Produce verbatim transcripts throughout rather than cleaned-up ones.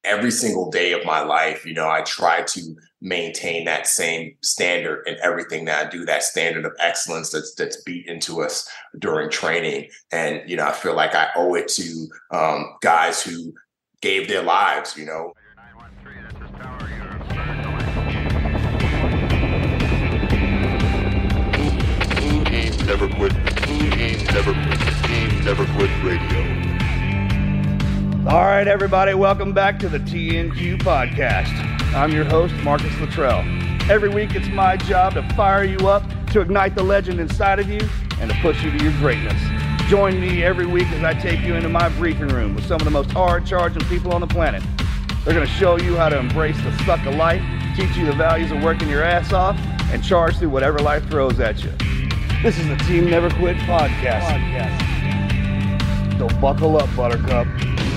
every single day of my life, you know, I try to maintain that same standard in everything that I do, that standard of excellence that's that's beat into us during training. And, you know, I feel like I owe it to um, guys who gave their lives, you know. Team Never Quit. Team Never Quit. Team Never Quit Radio. All right, everybody, welcome back to the T N Q podcast. I'm your host, Marcus Luttrell. Every week, it's my job to fire you up, to ignite the legend inside of you, and to push you to your greatness. Join me every week as I take you into my briefing room with some of the most hard-charging people on the planet. They're going to show you how to embrace the suck of life, teach you the values of working your ass off, and charge through whatever life throws at you. This is the Team Never Quit podcast. podcast. So buckle up, Buttercup.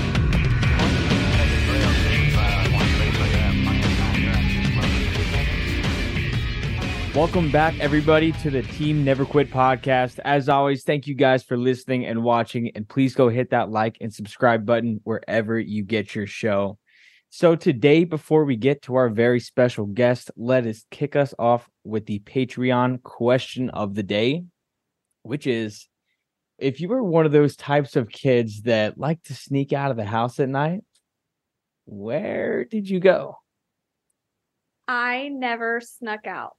Welcome back, everybody, to the Team Never Quit podcast. As always, thank you guys for listening and watching, and please go hit that like and subscribe button wherever you get your show. So today, before we get to our very special guest, let us kick us off with the Patreon question of the day, which is, if you were one of those types of kids that like to sneak out of the house at night, where did you go? I never snuck out.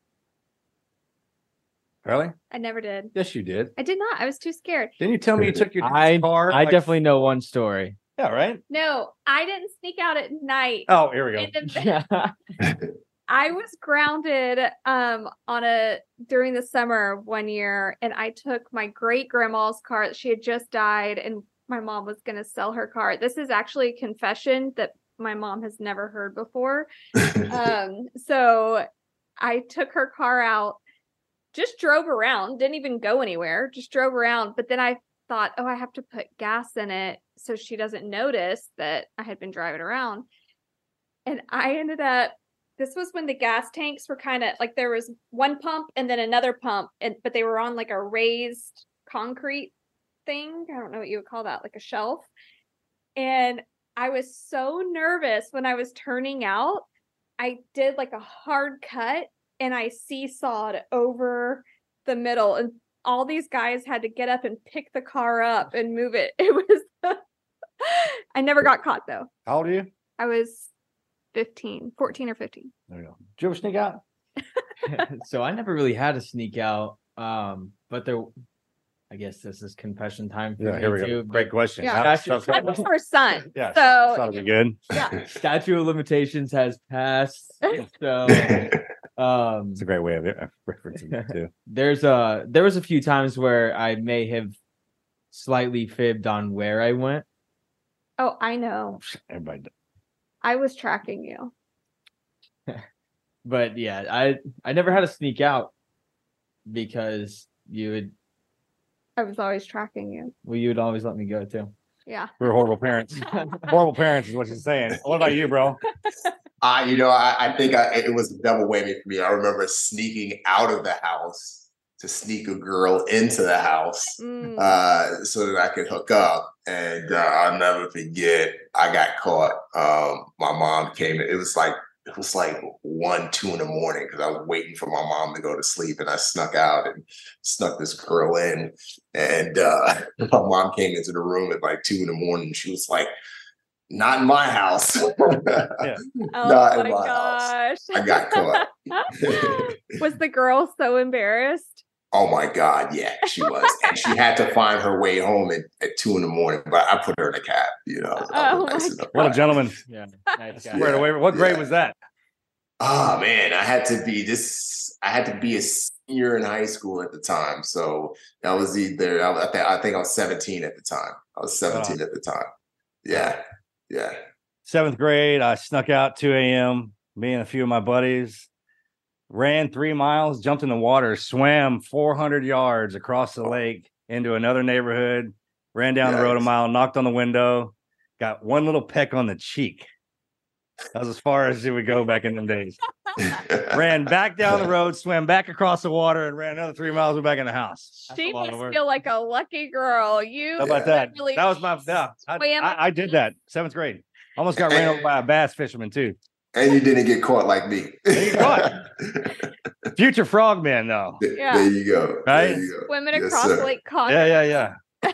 Really? I never did. Yes, you did. I did not. I was too scared. Didn't you tell me you took your I, car? I like... definitely know one story. Yeah, right? No, I didn't sneak out at night. Oh, here we go. The... I was grounded um on a during the summer one year, and I took my great grandma's car. She had just died, and my mom was going to sell her car. This is actually a confession that my mom has never heard before. um, so I took her car out. Just drove around, didn't even go anywhere, just drove around. But then I thought, oh, I have to put gas in it so she doesn't notice that I had been driving around. And I ended up, this was when the gas tanks were kind of like, there was one pump and then another pump, and but they were on like a raised concrete thing. I don't know what you would call that, like a shelf. And I was so nervous when I was turning out. I did like a hard cut, and I seesawed over the middle, and all these guys had to get up and pick the car up and move it. It was, I never got caught though. How old are you? I was fifteen, fourteen or fifteen. There you go. Did you ever sneak out? So I never really had to sneak out. Um, but there, I guess this is confession time. For Yeah, me here we go. too, Great question. Yeah. How- Statute, so- I was her son. yeah, So thought it'd be good. yeah. statute of limitations has passed. So um, It's a great way of uh, referencing it too. there's a there was a few times where I may have slightly fibbed on where I went. Oh, I know. Everybody. does. I was tracking you. But yeah, I I never had to sneak out because you would I was always tracking you. well you would always let me go too. Yeah. We're horrible parents. Horrible parents is what she's saying. What about you, bro? I, you know, I, I think I, it was a double whammy for me. I remember sneaking out of the house to sneak a girl into the house Mm. uh, so that I could hook up. And uh, I'll never forget, I got caught. Um, my mom came in. It was like it was like one, two in the morning because I was waiting for my mom to go to sleep, and I snuck out and snuck this girl in. And uh, my mom came into the room at like two in the morning. She was like, "Not in my house." Yeah. Oh Not my in my house. gosh. I got caught. Was the girl so embarrassed? Oh my God, yeah, she was. And she had to find her way home at, at two in the morning, but I put her in a cab, you know. I was Oh nice my enough. What a gentleman. Yeah, nice guy. Swear to way- What grade Yeah. was that? Oh man, I had to be this, I had to be a senior in high school at the time. So that was either, I, was- I, th- I think I was seventeen at the time. I was seventeen at the time. Yeah, yeah. Seventh grade, I snuck out two a.m. Me and a few of my buddies ran three miles, jumped in the water, swam four hundred yards across the lake into another neighborhood, ran down the road a Yikes. mile, knocked on the window, got one little peck on the cheek. That was as far as it would go back in them days. ran back down the road, swam back across the water, and ran another three miles. We're back in the house. That's She must feel like a lucky girl. You How about that? literally That was my yeah. I, swam I, I did that seventh grade. Almost got ran over by a bass fisherman too. And you didn't get caught like me. You caught. Future frogman though. Yeah. There you go. Right? There you go. swimming Yes, across sir. Lake Congo. Yeah, yeah, yeah.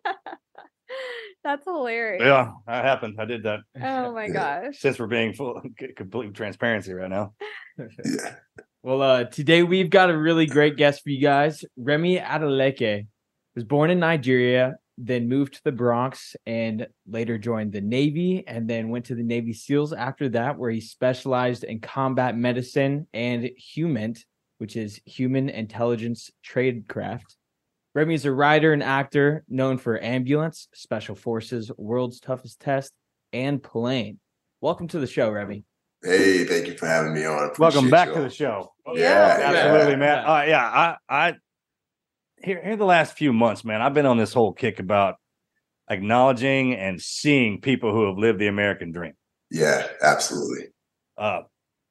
That's hilarious. Yeah, that happened. I did that. Oh my Yeah. gosh. Since we're being full complete transparency right now. Yeah. Well, uh, today we've got a really great guest for you guys. Remy Adeleke was born in Nigeria, then moved to the Bronx, and later joined the Navy, and then went to the Navy SEALs after that, where he specialized in combat medicine and HUMINT, which is Human Intelligence Tradecraft. Remy is a writer and actor known for Ambulance, Special Forces, World's Toughest Test, and Plane. Welcome to the show, Remy. Hey, thank you for having me on. Welcome Appreciate back y'all. to the show. Yeah, Absolutely, yeah. man. Uh, yeah, I, I here, here the last few months, man, I've been on this whole kick about acknowledging and seeing people who have lived the American dream. Yeah, absolutely. Uh,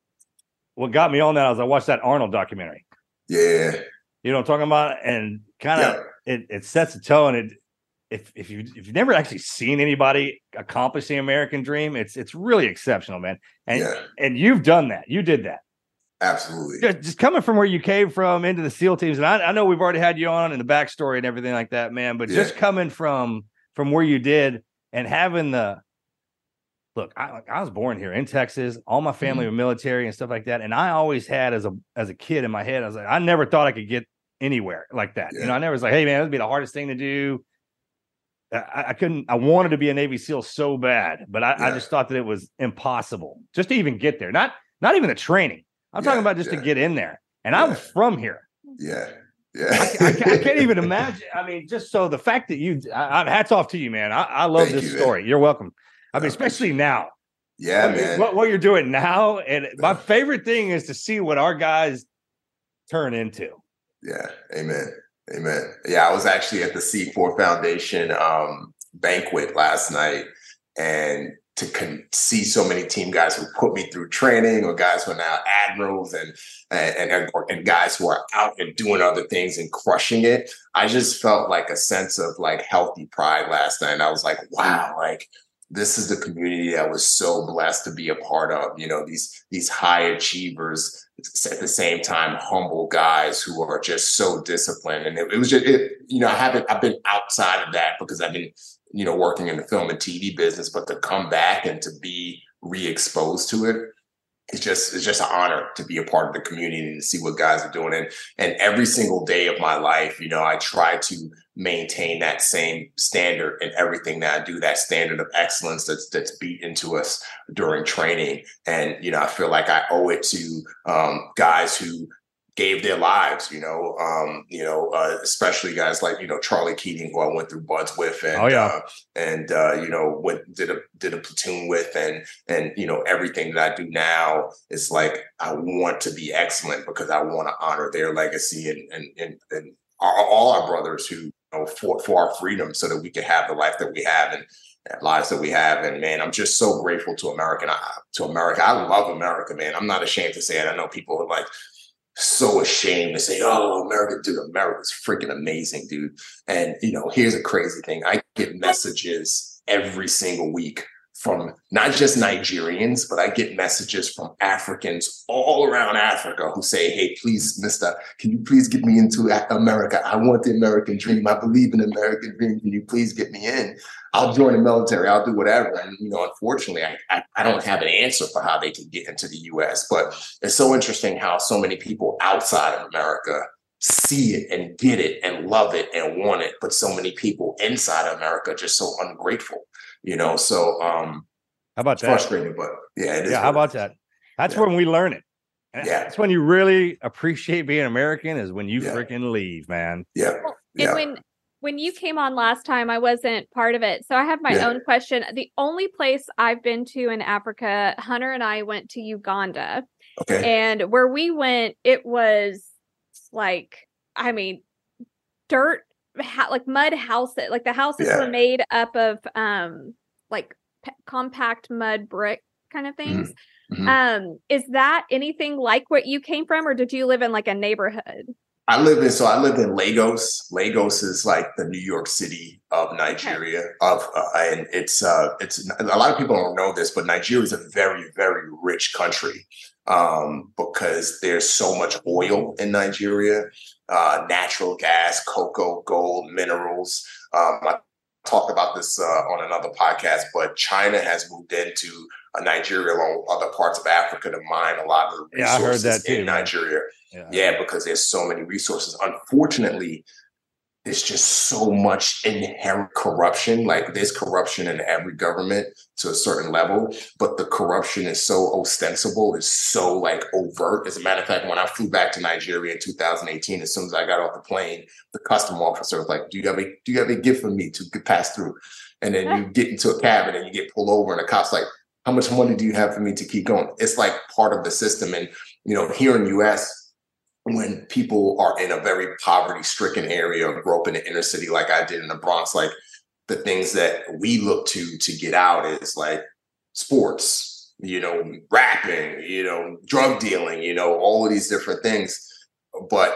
what got me on that was I watched that Arnold documentary. Yeah. You know what I'm talking about? And kind of Yeah. it, it sets a tone. It if if you if you've never actually seen anybody accomplish the American dream, it's it's really exceptional, man. And Yeah. and you've done that. You did that. Absolutely. Just, just coming from where you came from into the SEAL teams, and I, I know we've already had you on and the backstory and everything like that, man. But just Yeah. coming from from where you did and having the look, I, I was born here in Texas. All my family Mm-hmm. were military and stuff like that, and I always had as a as a kid in my head, I was like, I never thought I could get anywhere like that. Yeah. You know, I never was like, hey man, that'd be the hardest thing to do. I, I couldn't. I wanted to be a Navy SEAL so bad, but I, I Yeah. just thought that it was impossible just to even get there. Not not even the training. I'm Yeah, talking about just yeah. to get in there. And Yeah. I'm from here. Yeah. Yeah. I, I, can't- I can't even imagine. I mean, just so the fact that you, I, I, hats off to you, man. I, I love Thank this you, man. story. You're welcome. I mean, I especially now. Yeah, What you- man. What, what you're doing now. And my Yeah. favorite thing is to see what our guys turn into. Yeah. Amen. Amen. Yeah, I was actually at the C four Foundation um, banquet last night, and to con- see so many team guys who put me through training, or guys who are now admirals, and and and, or, and guys who are out and doing other things and crushing it. I just felt like a sense of like healthy pride last night. And I was like, wow, like this is the community I was so blessed to be a part of. You know, these these high achievers, at the same time humble guys who are just so disciplined. And it, it was just, it, you know, I haven't I've been outside of that because I've been, you know, working in the film and T V business, but to come back and to be re-exposed to it, it's just it's just an honor to be a part of the community and to see what guys are doing. And and every single day of my life, you know, I try to maintain that same standard in everything that I do, that standard of excellence that's that's beat into us during training. And, you know, I feel like I owe it to um, guys who gave their lives, you know, um, you know, uh, especially guys like, you know, Charlie Keating, who I went through buds with, and, Oh, yeah. uh, and, uh, you know, went, did a, did a platoon with, and, and, you know, everything that I do now is like, I want to be excellent because I want to honor their legacy, and, and, and, and all, all our brothers who, you know, fought for our freedom so that we could have the life that we have and lives that we have. And man, I'm just so grateful to American, to America. I love America, man. I'm not ashamed to say it. I know people are like, so ashamed to say, oh, America, dude, America's freaking amazing, dude. And, you know, here's a crazy thing. I get messages every single week from not just Nigerians, but I get messages from Africans all around Africa who say, hey, please, mister, can you please get me into America? I want the American dream. I believe in the American dream. Can you please get me in? I'll join the military. I'll do whatever. And, you know, unfortunately, I, I, I don't have an answer for how they can get into the U S. But it's so interesting how so many people outside of America see it and get it and love it and want it. But so many people inside of America are just so ungrateful, you know. So um, How about it's that? frustrating, but yeah, it is. Yeah, how what it about is. that? That's Yeah. when we learn it. And Yeah. That's when you really appreciate being American, is when you Yeah. freaking leave, man. Yeah. And Yeah. when when you came on last time, I wasn't part of it. So I have my Yeah. own question. The only place I've been to in Africa, Hunter and I went to Uganda. Okay. And where we went, it was like, I mean, dirt, ha- like mud houses. Like the houses Yeah. were made up of um like p- compact mud brick kind of things. Mm-hmm. Um, is that anything like what you came from, or did you live in like a neighborhood? I live in, so I live in Lagos. Lagos is like the New York City of Nigeria. Okay. Of uh, and it's uh, it's a lot of people don't know this, but Nigeria is a very, very rich country um, because there's so much oil in Nigeria, uh, natural gas, cocoa, gold, minerals. Um, I talked about this uh, on another podcast, but China has moved into uh, Nigeria along other parts of Africa to mine a lot of the resources yeah, I heard that too, in man. Nigeria. Yeah. yeah, because there's so many resources. Unfortunately, there's just so much inherent corruption. Like there's corruption in every government to a certain level, but the corruption is so ostensible, it's so like overt. As a matter of fact, when I flew back to Nigeria in two thousand eighteen, as soon as I got off the plane, the custom officer was like, "Do you have a do you have a gift for me to pass through?" And then you get into a cabin and you get pulled over, and the cop's like, "How much money do you have for me to keep going?" It's like part of the system. And you know, here in the U S, when people are in a very poverty-stricken area or grow up in the inner city like I did in the Bronx, like the things that we look to to get out is like sports, you know, rapping, you know, drug dealing, you know, all of these different things. But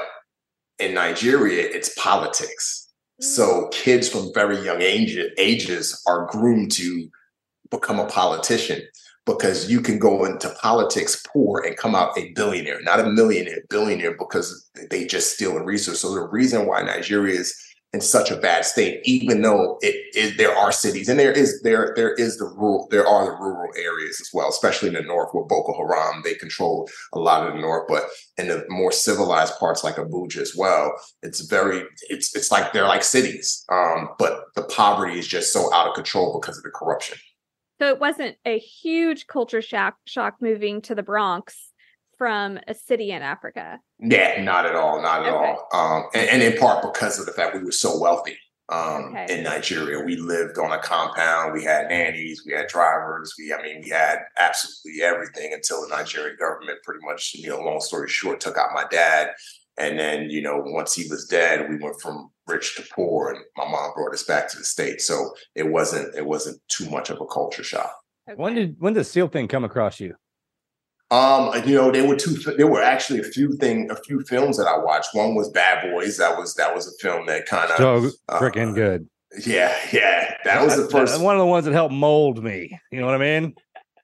in Nigeria, it's politics. So kids from very young age, ages are groomed to become a politician. Because you can go into politics poor and come out a billionaire, not a millionaire, billionaire, because they just steal a resource. So the reason why Nigeria is in such a bad state, even though it is, there are cities and there is there there is the rural, there are the rural areas as well, especially in the north where Boko Haram, they control a lot of the north. But in the more civilized parts like Abuja as well, it's very it's it's like they're like cities, um, but the poverty is just so out of control because of the corruption. So it wasn't a huge culture shock, shock moving to the Bronx from a city in Africa. Yeah, not at all, not at okay. all. Um, and, and in part because of the fact we were so wealthy um, okay. in Nigeria. We lived on a compound. We had nannies. We had drivers. We, I mean, we had absolutely everything until the Nigerian government pretty much, you know, long story short, took out my dad. And then, you know, once he was dead, we went from rich to poor, and my mom brought us back to the States. So it wasn't it wasn't too much of a culture shock. Okay. When did when did the SEAL thing come across you? Um, you know, there were two. There were actually a few thing, a few films that I watched. One was Bad Boys. That was that was a film that kind of so freaking uh, good. Yeah, yeah, that was the first one of the ones that helped mold me. You know what I mean?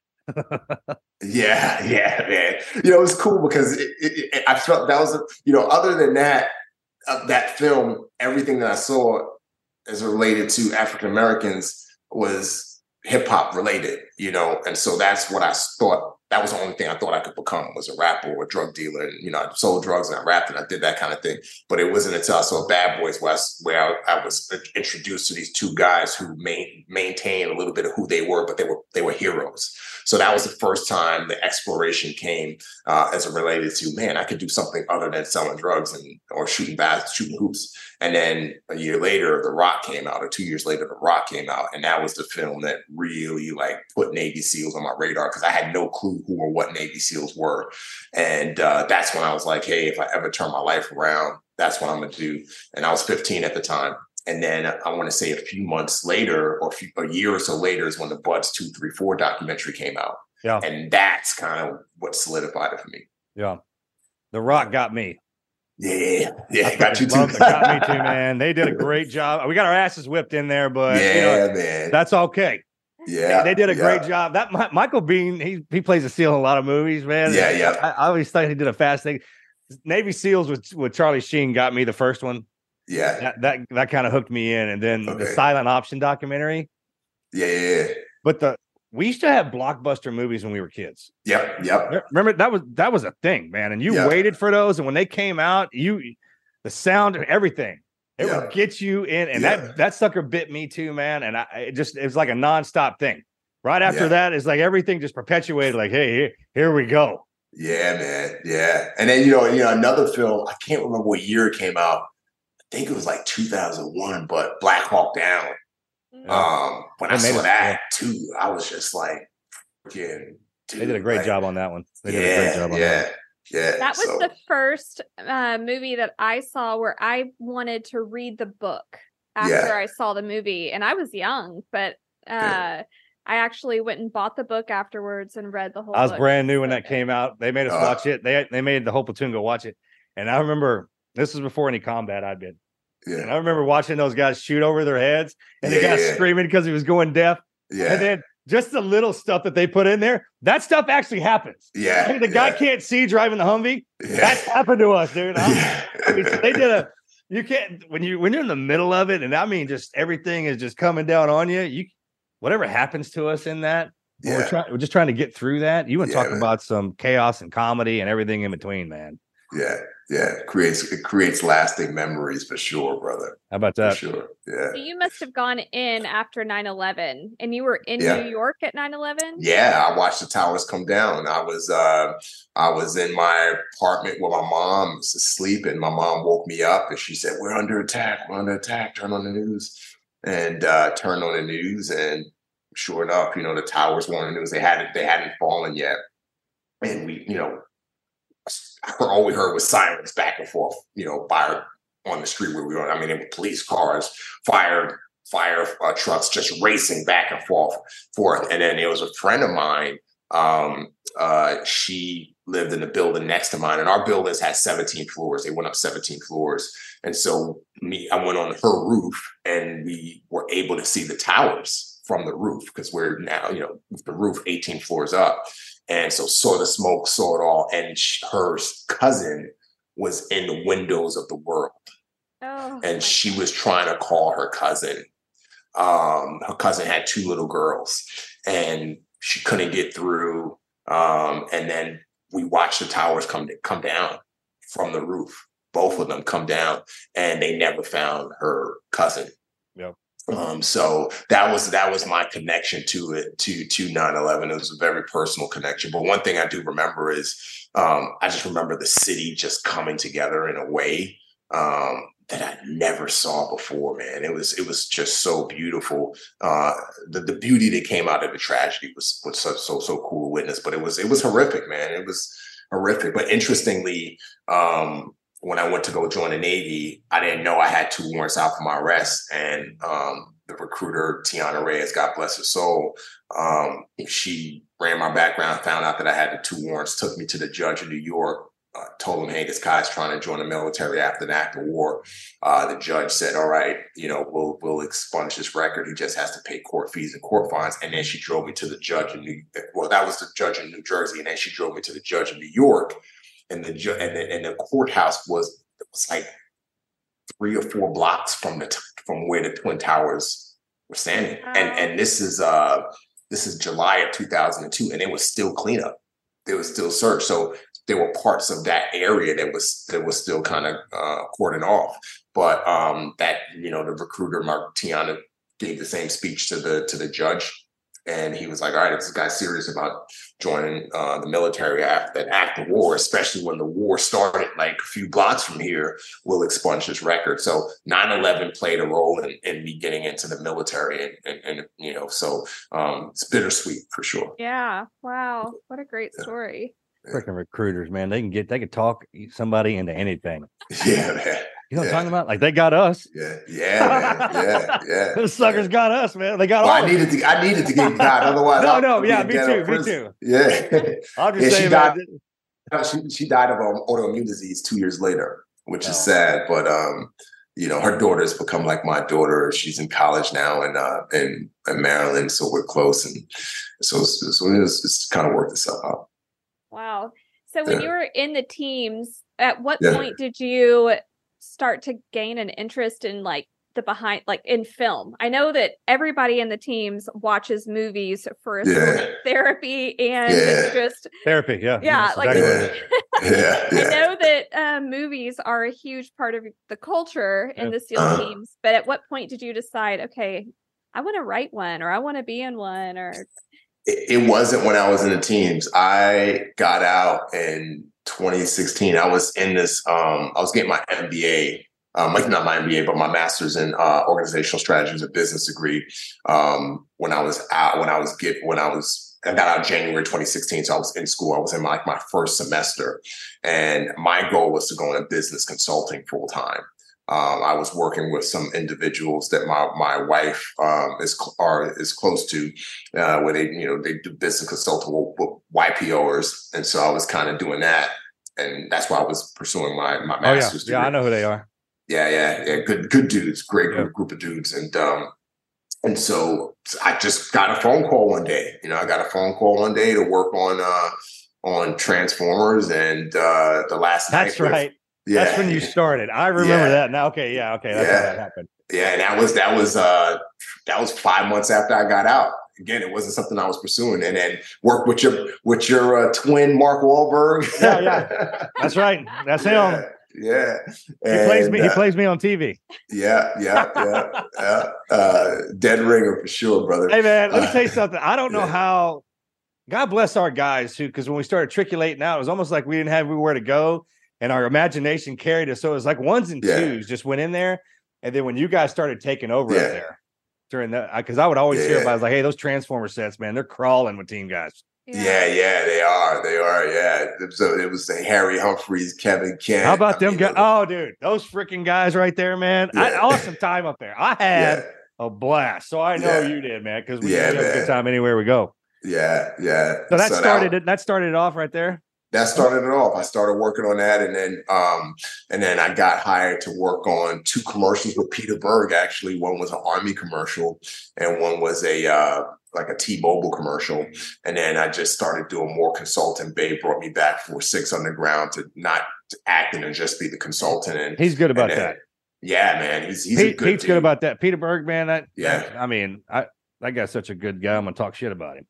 yeah, yeah, man. You know, it was cool because it, it, it, I felt that was, a, you know, other than that, uh, that film, everything that I saw as related to African Americans was hip hop related, you know, and so that's what I thought. That was the only thing I thought I could become, was a rapper or a drug dealer. And, you know, I sold drugs and I rapped and I did that kind of thing. But it wasn't until I saw Bad Boys where I, where I, I was introduced to these two guys who main, maintained a little bit of who they were, but they were they were heroes. So that was the first time the exploration came uh, as it related to, man, I could do something other than selling drugs and or shooting bats, shooting hoops. And then a year later, The Rock came out, or two years later, The Rock came out. And that was the film that really like put Navy SEALs on my radar, because I had no clue who or what Navy SEALs were. And uh, that's when I was like, hey, if I ever turn my life around, that's what I'm going to do. And I was fifteen at the time. And then I want to say a few months later, or a, few, a year or so later, is when the Buds two three four documentary came out. Yeah. And that's kind of what solidified it for me. Yeah. The Rock got me. Yeah, yeah, got you too. Got me too, man. They did a great job. We got our asses whipped in there, but yeah, you know, man, that's okay. Yeah, they, they did a yeah. great job. That my, Michael Biehn, he he plays a SEAL in a lot of movies, man. Yeah, yeah. I, I always thought he did a fast thing. Navy SEALs with with Charlie Sheen got me the first one. Yeah, that that, that kind of hooked me in, and then okay. the Silent Option documentary. Yeah, yeah, yeah. But the we used to have blockbuster movies when we were kids. Yep, yep. Remember that was that was a thing, man. And you yep. waited for those, and when they came out, you. The sound and everything, it yeah. would get you in, and yeah. that that sucker bit me too, man. And I it just it was like a nonstop thing. Right after yeah. that, it's like everything just perpetuated. Like, hey, here, here we go. Yeah, man. Yeah, and then you know, you know, another film. I can't remember what year it came out. I think it was like two thousand one, but Black Hawk Down. Yeah. Um, when they I saw it, that yeah. too, I was just like, freaking. They did a great like, job on that one. They yeah, did a great job on yeah. that. Yeah, that was so. the first uh, movie that I saw where I wanted to read the book after yeah. I saw the movie, and I was young, but uh, yeah. I actually went and bought the book afterwards and read the whole I was book. brand new when that came out. They made us Uh, watch it. They they made the whole platoon go watch it. And I remember this was before any combat I'd been. Yeah. And I remember watching those guys shoot over their heads and the Yeah, guy yeah. screaming because he was going deaf. Yeah. And then just the little stuff that they put in there, that stuff actually happens. Yeah. I mean, the guy yeah. can't see driving the Humvee. Yeah. That's happened to us, dude. I'm- Yeah. I mean, they did a you can't when you when you're in the middle of it, and I mean just everything is just coming down on you. You whatever happens to us in that, Yeah. we're trying we're just trying to get through that. You want to Yeah, talk man. about some chaos and comedy and everything in between, man. Yeah, yeah, it creates it creates lasting memories for sure, brother. How about For that? sure. Yeah. So you must have gone in after nine eleven and you were in Yeah. New York at nine eleven? Yeah, I watched the towers come down. I was uh I was in my apartment where my mom was asleep, and my mom woke me up and she said, "We're under attack, we're under attack, turn on the news." And uh turned on the news, and sure enough, you know, the towers were on the news. They hadn't they hadn't fallen yet. And we, you know, all we heard was sirens back and forth, you know, fire on the street where we were. I mean, there were police cars, fire, fire uh, trucks just racing back and forth, forth. And then there was a friend of mine. Um, uh, she lived in the building next to mine, and our buildings had seventeen floors. They went up seventeen floors. And so me, I went on her roof, and we were able to see the towers from the roof, because we're now, you know, with the roof eighteen floors up. And so saw the smoke, saw it all. And sh- her cousin was in the windows of the world. Oh, And she was trying to call her cousin. Um, her cousin had two little girls, and she couldn't get through. Um, and then we watched the towers come come down from the roof. Both of them come down, and they never found her cousin. Yep. Um, so that was that was my connection to it, to to nine eleven. It was a very personal connection. But one thing I do remember is um, I just remember the city just coming together in a way um, that I never saw before, man. It was it was just so beautiful. Uh, the the beauty that came out of the tragedy was was so so so cool to witness. But it was it was horrific, man. It was horrific. But interestingly, um, when I went to go join the Navy, I didn't know I had two warrants out for my arrest. And um, the recruiter, Tiana Reyes, God bless her soul, um, she ran my background, found out that I had the two warrants, took me to the judge in New York, uh, told him, hey, this guy's trying to join the military after the act of war. Uh, the judge said, all right, you know, we'll we'll expunge this record. He just has to pay court fees and court fines. And then she drove me to the judge in New Well, that was the judge in New Jersey. And then she drove me to the judge in New York. And the, ju- and the and the courthouse was, it was like three or four blocks from the t- from where the Twin Towers were standing. Wow. And and this is uh this is July of two thousand two, and it was still cleanup. There was still search. So there were parts of that area that was that was still kind of uh, cordoned off. But um, that, you know, the recruiter, Mark Tiana, gave the same speech to the to the judge. And he was like, all right, if this guy's serious about joining uh, the military after that act of war, especially when the war started like a few blocks from here, we'll expunge his record. So nine eleven played a role in, in me getting into the military. And, and, and you know, so um, it's bittersweet for sure. yeah. Wow. What a great story. Freaking recruiters, man. They can get they can talk somebody into anything. Yeah, man. You know what Yeah. I'm talking about? Like they got us. Yeah, yeah, man. Yeah, yeah. Those suckers yeah. got us, man. They got Well, all I of us. needed to. I needed to get God. Otherwise, No, I'll no, be yeah, in me ghetto too, me prison. too. Yeah. I'm just Yeah, she saying, died- man. She, she died of um, autoimmune disease two years later, which is Oh. sad. But um, you know, her daughter's become like my daughter. She's in college now, in uh, in, in Maryland, so we're close, and so so it's, it's kind of worked itself out. Wow. So when Yeah. you were in the teams, at what Yeah. point did you start to gain an interest in like the behind, like in film? I know that everybody in the teams watches movies for sort of Yeah. therapy and Yeah. just, Therapy, yeah. yeah, That's like exactly what it is. Yeah, I yeah. know that um, movies are a huge part of the culture in Yeah. the SEAL Uh-huh. teams. But at what point did you decide, okay, I want to write one, or I want to be in one, or It, it wasn't when I was in the teams. I got out in twenty sixteen. I was in this. Um, I was getting my M B A. Um, like not my M B A, but my master's in uh, organizational strategies and business degree. Um, when I was out, when I was get, when I was, I got out January twenty sixteen. So I was in school. I was in my, like my first semester, and my goal was to go into business consulting full time. Um, I was working with some individuals that my my wife um, is are is close to, uh, where they you know they do business consulting with Y P O'ers, and so I was kind of doing that, and that's why I was pursuing my my master's oh, yeah. degree. Yeah, I know who they are. Yeah, yeah, yeah. Good, good dudes. Great group, Yeah. group of dudes, and um, and so I just got a phone call one day. You know, I got a phone call one day to work on uh on Transformers, and uh the last That's night with- right. Yeah, That's when you started. I remember Yeah. that now. Okay, yeah, okay, that's Yeah. how that happened. yeah, and that was that was uh that was five months after I got out. Again, it wasn't something I was pursuing, and then worked with your with your uh, twin Mark Wahlberg. Yeah, yeah. That's right. That's yeah, him. yeah. He plays And, me. He uh, plays me on T V. Yeah, yeah, yeah, yeah. Uh, dead ringer for sure, brother. Hey man, let me Uh, tell you something. I don't know yeah. how. God bless our guys who, because when we started triculating out, it was almost like we didn't have anywhere to go, and our imagination carried us. So it was like ones and Yeah. twos just went in there, and then when you guys started taking over Yeah. up there during that, because I would always hear Yeah. about it, like, hey, those Transformer sets, man, they're crawling with team guys. Yeah, yeah, they are. They are. Yeah. So it was the Harry Humphreys, Kevin Kent. How about I them mean, guys? it was- Oh, dude, those freaking guys right there, man. I, Yeah. awesome time up there. I had yeah, a blast. So I know Yeah. you did, man, because we, Yeah, we have a man. good time anywhere we go. yeah, yeah. So that started that, it. That started it off right there. that started it off. I started working on that, and then um, and then I got hired to work on two commercials with Peter Berg. Actually, one was an Army commercial, and one was a uh, like a T-Mobile commercial. And then I just started doing more consulting. Babe brought me back for Six Underground to not to acting and just be the consultant. And He's good about and then- that. Yeah, man, he's he's a Pete, good Pete's dude. good about that. Peter Berg, man. That, Yeah. that- I mean, I that guy's such a good guy. I'm gonna talk shit about him.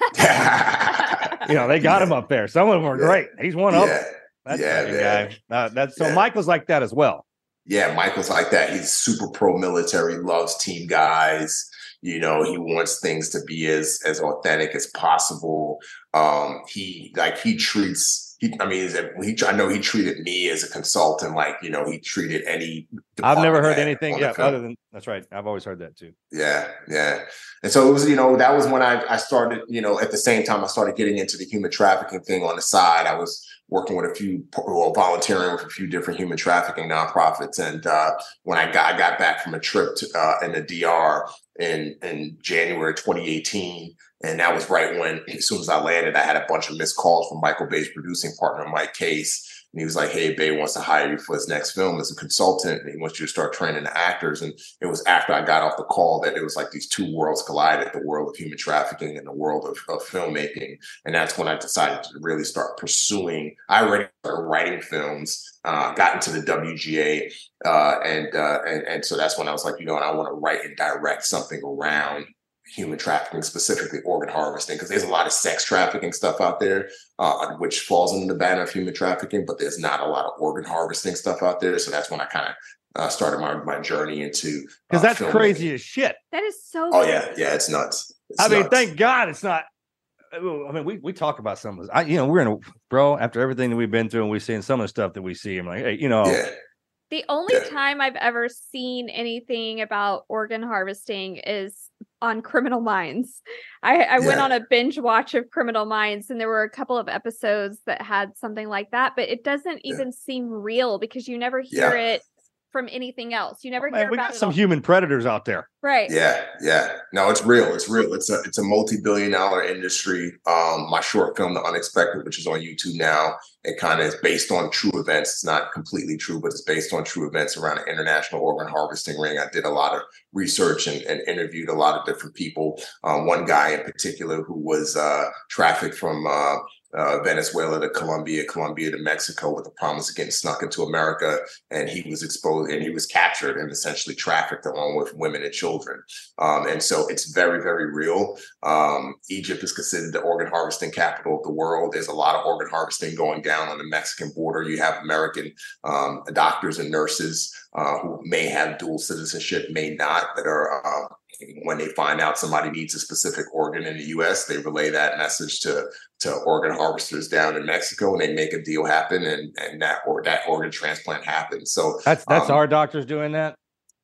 yeah, You know, they got him up there. Some of them are Yeah. great. He's one of them. yeah, That's yeah, fucking man. guy. Uh, that's so. Yeah. Michael's like that as well. yeah. Michael's like that. He's super pro-military, loves team guys. You know, he wants things to be as as authentic as possible. Um, he like he treats. He, I mean, he, I know he treated me as a consultant, like, you know, he treated any. I've never department heard head anything. on the Yeah, film. other than that's right. I've always heard that too. Yeah, yeah. And so it was, you know, that was when I, I started, you know, at the same time I started getting into the human trafficking thing on the side. I was working with a few, or volunteering with a few different human trafficking nonprofits. And uh, when I got I got back from a trip to, uh, in the D R in, in January twenty eighteen, and that was right when, as soon as I landed, I had a bunch of missed calls from Michael Bay's producing partner, Mike Case. And he was like, hey, Bay wants to hire you for his next film as a consultant. And he wants you to start training the actors. And it was after I got off the call that it was like these two worlds collided, the world of human trafficking and the world of, of filmmaking. And that's when I decided to really start pursuing. I already started writing films, uh, got into the W G A. Uh, and, uh, and, and so that's when I was like, you know, I want to write and direct something around human trafficking, specifically organ harvesting, because there's a lot of sex trafficking stuff out there, uh, which falls under the banner of human trafficking, but there's not a lot of organ harvesting stuff out there. So that's when I kind of uh, started my, my journey into Because uh, that's filmmaking. crazy as shit. That is so Oh good. yeah, yeah, it's nuts. It's I mean, nuts. thank God it's not. I mean, we, we talk about some of this. I, you know, we're in a bro after everything that we've been through, and we've seen some of the stuff that we see. I'm like, hey, you know, Yeah, The only Yeah. time I've ever seen anything about organ harvesting is on Criminal Minds. I, I went Yeah. on a binge watch of Criminal Minds, and there were a couple of episodes that had something like that, but it doesn't Yeah. even seem real because you never hear it from anything else. You never man, hear we about got it. some all- human predators out there. right. yeah, yeah. No, it's real. It's real. It's a it's a multi-billion dollar industry. Um, my short film, The Unexpected, which is on YouTube now, it kind of is based on true events. It's not completely true, but it's based on true events around an international organ harvesting ring. I did a lot of research and, and interviewed a lot of different people. Um, one guy in particular who was uh, trafficked from uh, uh, Venezuela to Colombia, Colombia to Mexico with the promise of getting snuck into America. And he was exposed and he was captured and essentially trafficked along with women and children. Um, and so it's very, very real. Um, Egypt is considered the organ harvesting capital of the world. There's a lot of organ harvesting going down on the Mexican border. You have American um, doctors and nurses uh, who may have dual citizenship, may not, that are, uh, when they find out somebody needs a specific organ in the U S, they relay that message to, to organ harvesters down in Mexico, and they make a deal happen, and, and that or that organ transplant happens. So That's that's um, our doctors doing that.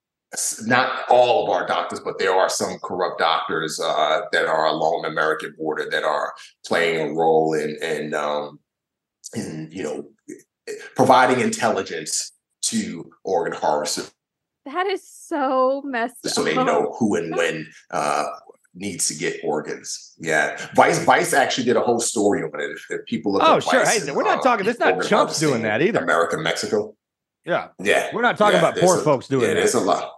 not all of our doctors, but there are some corrupt doctors uh, that are along the American border that are playing a role in, in, um, in you know, providing intelligence to organ harvesters. That is so messed up. So they know who and when uh, needs to get organs. Yeah. Vice Vice actually did a whole story on it. If, if people look oh, at sure. Vice Hey, and, we're not uh, talking, it's not organ chumps doing harvesting that either. America, Mexico. Yeah. Yeah. We're not talking yeah, about poor a, folks doing yeah, that. There's a lot.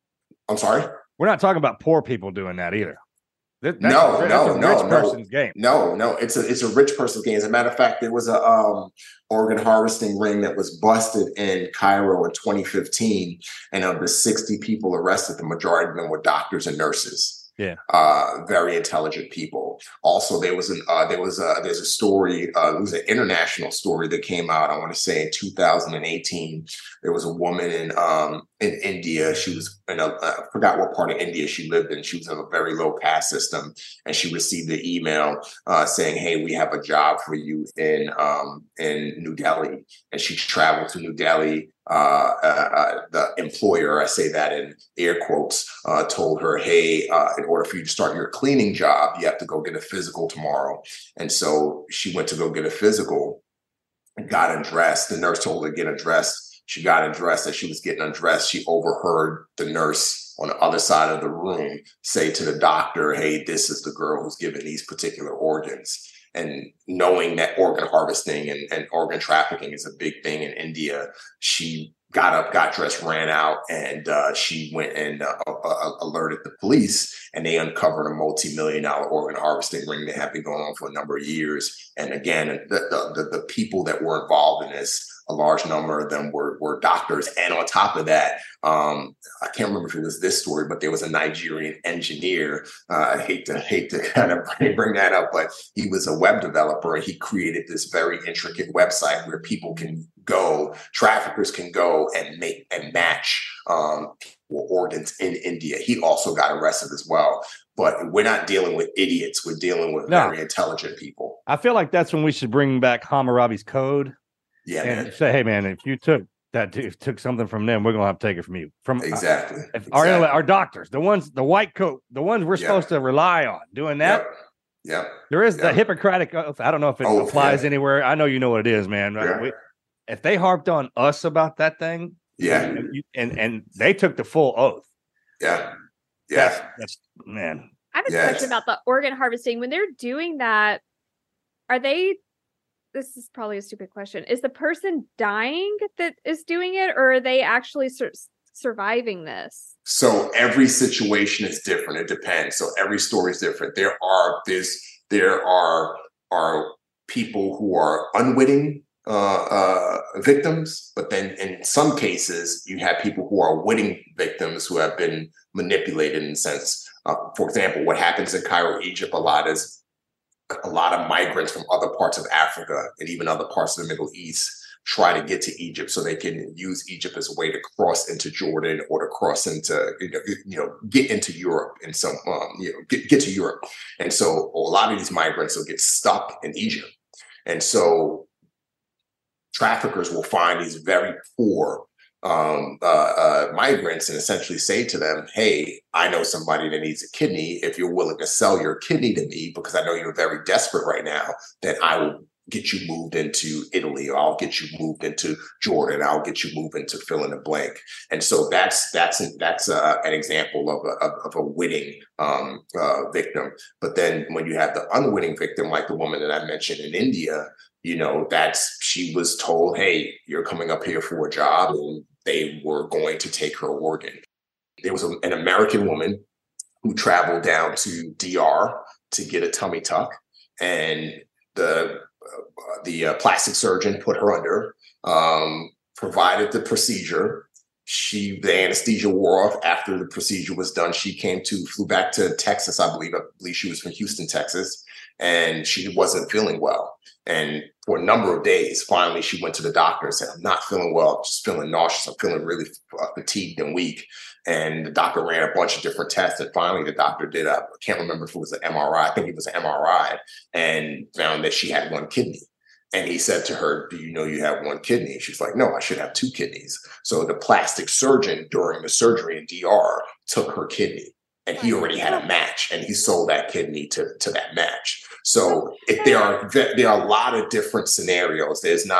I'm sorry? We're not talking about poor people doing that either. That, that's no, a, no, that's a no, rich no, person's game. No, no, it's a it's a rich person's game. As a matter of fact, there was a um, organ harvesting ring that was busted in Cairo in twenty fifteen, and of the sixty people arrested, the majority of them were doctors and nurses. Yeah, uh, very intelligent people. Also, there was an uh, there was a there's a story. Uh, it was an international story that came out. I want to say in two thousand eighteen. There was a woman in um, in India. She was in a I forgot what part of India she lived in. She was in a very low caste system, and she received an email uh, saying, "Hey, we have a job for you in um, in New Delhi." And she traveled to New Delhi. Uh, uh, uh, the employer, I say that in air quotes, uh, told her, hey, uh, in order for you to start your cleaning job, you have to go get a physical tomorrow. And so she went to go get a physical and got undressed. The nurse told her to get undressed. She got undressed. As she was getting undressed, she overheard the nurse on the other side of the room say to the doctor, hey, this is the girl who's given these particular organs. And knowing that organ harvesting and, and organ trafficking is a big thing in India, she got up, got dressed, ran out, and uh, she went and uh, uh, alerted the police, and they uncovered a multi-million dollar organ harvesting ring that had been going on for a number of years. And again, the, the, the, the people that were involved in this, a large number of them were, were doctors. And on top of that, um, I can't remember if it was this story, but there was a Nigerian engineer. Uh, I hate to hate to kind of bring that up, but he was a web developer, and he created this very intricate website where people can go, traffickers can go and make and match um, organs in India. He also got arrested as well. But we're not dealing with idiots. We're dealing with no. very intelligent people. I feel like that's when we should bring back Hammurabi's Code. Yeah, and man. say, hey, man, if you took that, if you took something from them, we're gonna have to take it from you. From exactly, uh, if exactly. Our our doctors, the ones, the white coat, the ones we're Yep. supposed to rely on, doing that. Yeah, yep. There is Yep. the Hippocratic oath. I don't know if it Oh, applies yeah. anywhere. I know you know what it is, man. Yeah. We, if they harped on us about that thing, Yeah, and you- and, and they took the full oath. yeah, That's, yeah. that's man. I have a Yes. question about the organ harvesting. When they're doing that, are they, this is probably a stupid question, is the person dying that is doing it, or are they actually sur- surviving this? So every situation is different. It depends. So every story is different. There are there's there are are people who are unwitting uh, uh, victims, but then in some cases you have people who are witting victims who have been manipulated in a sense. Uh, for example, what happens in Cairo, Egypt, a lot is a lot of migrants from other parts of Africa and even other parts of the Middle East try to get to Egypt so they can use Egypt as a way to cross into Jordan or to cross into, you know, you know get into Europe and some, um, you know, get, get to Europe. And so a lot of these migrants will get stuck in Egypt. And so traffickers will find these very poor um, uh, uh, migrants and essentially say to them, hey, I know somebody that needs a kidney. If you're willing to sell your kidney to me, because I know you're very desperate right now, then I will get you moved into Italy, or I'll get you moved into Jordan. I'll get you moved into fill in the blank. And so that's that's that's uh, an example of a, of, of a witting um, uh, victim. But then when you have the unwitting victim, like the woman that I mentioned in India, you know, that's she was told, hey, you're coming up here for a job, and they were going to take her organ. There was a, an American woman who traveled down to D R to get a tummy tuck, and the uh, the uh, plastic surgeon put her under, um, provided the procedure. She the anesthesia wore off after the procedure was done. She came to flew back to Texas, I believe. I believe she was from Houston, Texas, and she wasn't feeling well. And for a number of days, finally, she went to the doctor and said, I'm not feeling well, I'm just feeling nauseous. I'm feeling really uh, fatigued and weak. And the doctor ran a bunch of different tests. And finally, the doctor did a, I can't remember if it was an M R I. I think it was an M R I, and found that she had one kidney. And he said to her, do you know you have one kidney? She's like, no, I should have two kidneys. So the plastic surgeon during the surgery in D R took her kidney. And he already had a match, and he sold that kidney to, to that match. So if there are there are a lot of different scenarios. There's not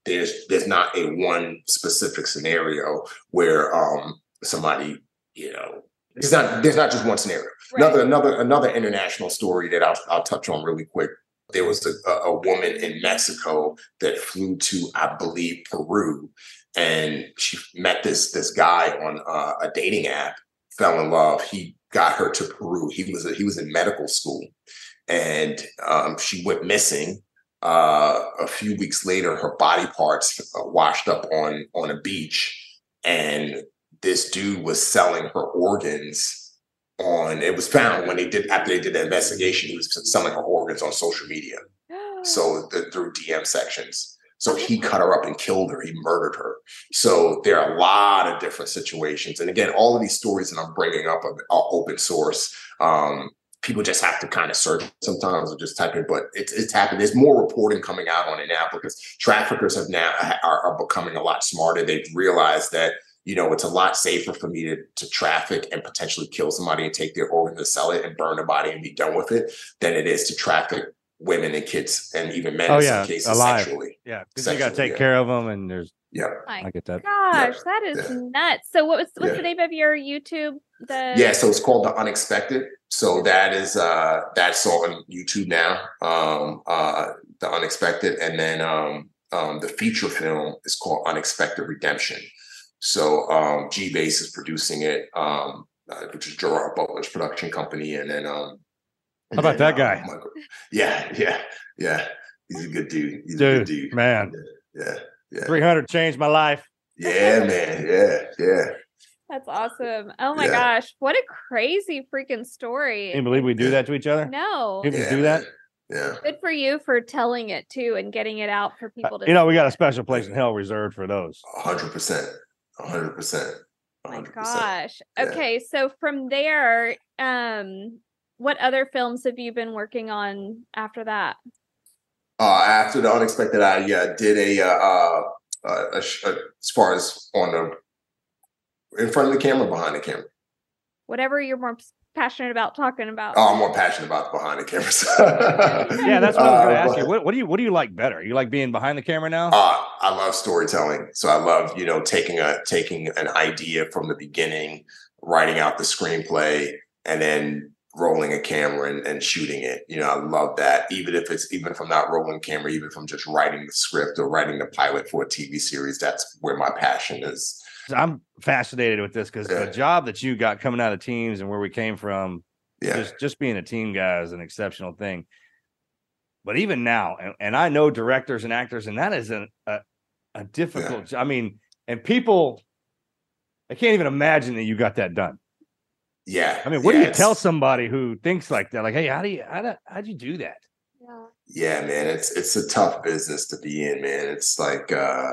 there's there's not a one specific scenario where um somebody, you know, it's not there's not just one scenario. Right. Another another another international story that I'll I'll touch on really quick. There was a, a woman in Mexico that flew to, I believe, Peru, and she met this this guy on uh, a dating app, fell in love. He got her to Peru. He was a, he was in medical school, and um, she went missing. Uh, a few weeks later, her body parts uh, washed up on on a beach, and this dude was selling her organs. On it was found when they did after they did the investigation, he was selling her organs on social media, so the, through D M sections. So he cut her up and killed her. He murdered her. So there are a lot of different situations, and again, all of these stories that I'm bringing up are, are open source. Um, people just have to kind of search sometimes or just type in, but it's it's happened. There's more reporting coming out on it now because traffickers have now are, are becoming a lot smarter. They've realized that. You know, it's a lot safer for me to, to traffic and potentially kill somebody and take their organ to sell it and burn the body and be done with it than it is to traffic women and kids and even men oh, in yeah, some cases alive. sexually. Yeah, because you got to take yeah. care of them, and there's yeah, I get that. Gosh, yeah. that is yeah. nuts. So, what was what's yeah. the name of your YouTube? The yeah, so it's called The Unexpected. So that is uh that's on YouTube now. Um, uh, The Unexpected, and then um, um, the feature film is called Unexpected Redemption. So um, G-Base is producing it, um, uh, which is Gerard Butler's production company, and then um, and how about then, that guy? Uh, Michael, yeah, yeah, yeah. He's a good dude. He's dude, a good dude, man. Yeah, yeah. yeah. three hundred changed my life. Yeah, man. Yeah, yeah. That's awesome. Oh my yeah. gosh, what a crazy freaking story! Can you believe we do that to each other? No, people yeah, do that. Yeah. Good for you for telling it too and getting it out for people to. You know, we got it. a special place in hell reserved for those. A hundred percent. A hundred percent. Oh my gosh. Okay, yeah. so from there, um, what other films have you been working on after that? Uh, after The Unexpected, I uh, did a, uh, uh, a, a, a as far as on the in front of the camera, behind the camera. Whatever you're more passionate about talking about. Oh, I'm more passionate about the behind the cameras. Yeah, that's what I was going to uh, ask but, you. What, what do you what do you like better? You like being behind the camera now? Uh, I love storytelling. So I love, you know, taking a taking an idea from the beginning, writing out the screenplay, and then rolling a camera and, and shooting it. You know, I love that. Even if it's even if I'm not rolling camera, even if I'm just writing the script or writing the pilot for a T V series, that's where my passion is. I'm fascinated with this because yeah. the job that you got coming out of teams and where we came from, yeah. just, just being a team guy is an exceptional thing. But even now, and, and I know directors and actors, and that is a, a, a difficult, yeah. I mean, and people, I can't even imagine that you got that done. Yeah. I mean, what yeah, do you tell somebody who thinks like that? Like, hey, how do you, how do, how'd you do that? Yeah. Yeah, man, it's, it's a tough business to be in, man. It's like, uh,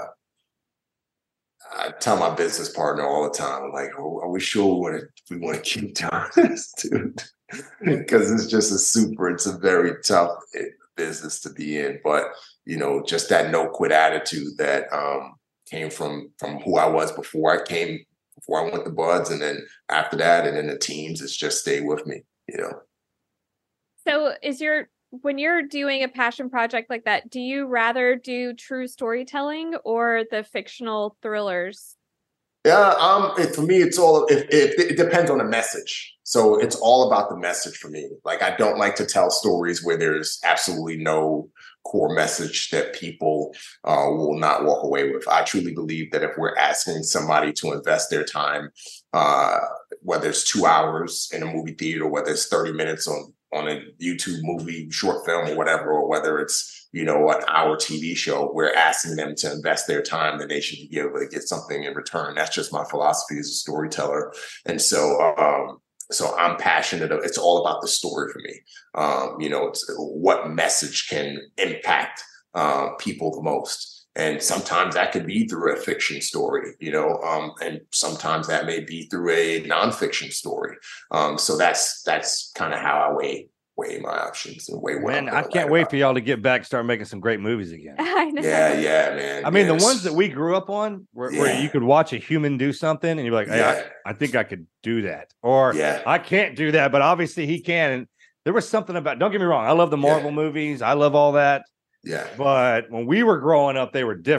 I tell my business partner all the time, like, oh, are we sure we want to we want to keep doing this, dude? Because it's just a super, it's a very tough business to be in. But you know, just that no quit attitude that um, came from from who I was before I came, before I went to Buds, and then after that, and then the teams, it's just stay with me, you know. So, is your when you're doing a passion project like that, do you rather do true storytelling or the fictional thrillers? Yeah, um, it, for me, it's all it, it, it depends on the message. So it's all about the message for me. Like, I don't like to tell stories where there's absolutely no core message that people uh, will not walk away with. I truly believe that if we're asking somebody to invest their time, uh, whether it's two hours in a movie theater, or whether it's thirty minutes on on a YouTube movie, short film, or whatever, or whether it's, you know, an hour T V show, we're asking them to invest their time, then they should be able to get something in return. That's just my philosophy as a storyteller. And so, um, so I'm passionate. It's all about the story for me. Um, you know, it's what message can impact uh, people the most. And sometimes that could be through a fiction story, you know, um, and sometimes that may be through a nonfiction story. Um, so that's that's kind of how I weigh weigh my options and weigh what man, I'm I can't wait for y'all to get back, start making some great movies again. I know. Yeah, yeah, man. I mean, yes. the ones that we grew up on, where, Yeah. where you could watch a human do something, and you're like, hey, Yeah. I, I think I could do that, or Yeah. I can't do that, but obviously he can. And there was something about. Don't get me wrong, I love the Marvel Yeah. movies, I love all that. Yeah. But when we were growing up, they were different.